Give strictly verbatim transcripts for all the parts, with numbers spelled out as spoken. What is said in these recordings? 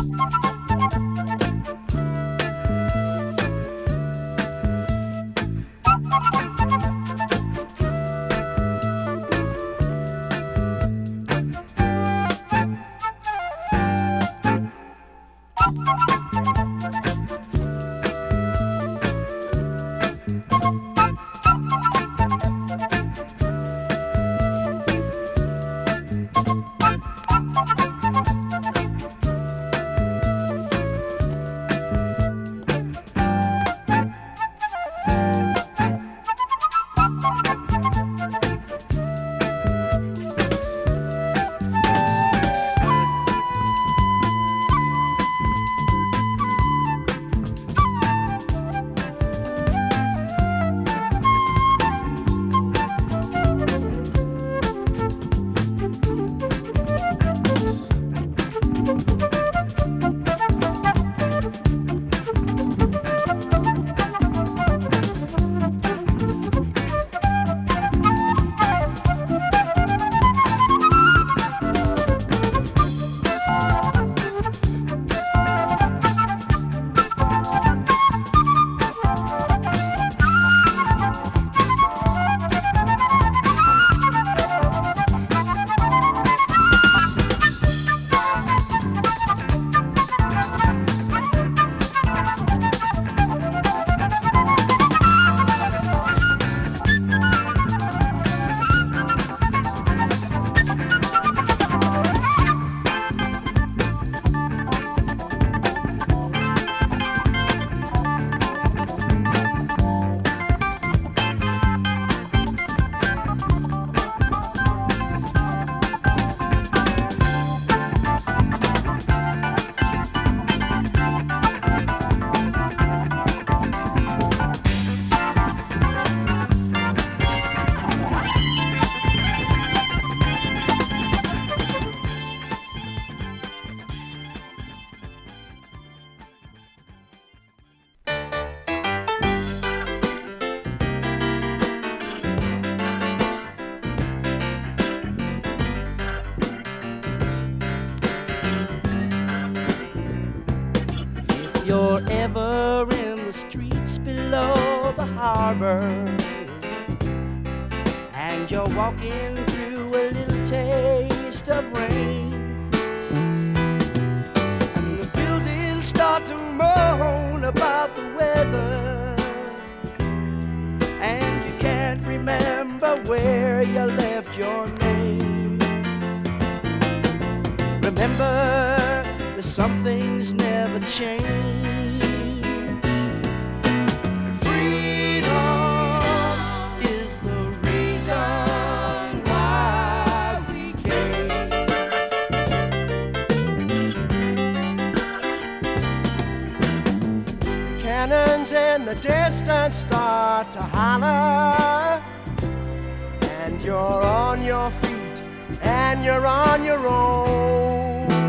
you're ever in the streets below the harbor and you're walking through a little taste of rain and the buildings start to moan about the weather and you can't remember where you left your name. Remember, some things never change. Freedom is the reason why we came. The cannons in the distance start to holler, and you're on your feet, and you're on your own.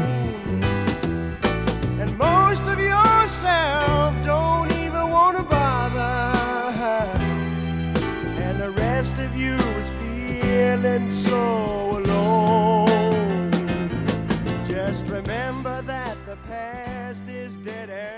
Most of yourself don't even want to bother, and the rest of you is feeling so alone. Just remember that the past is dead.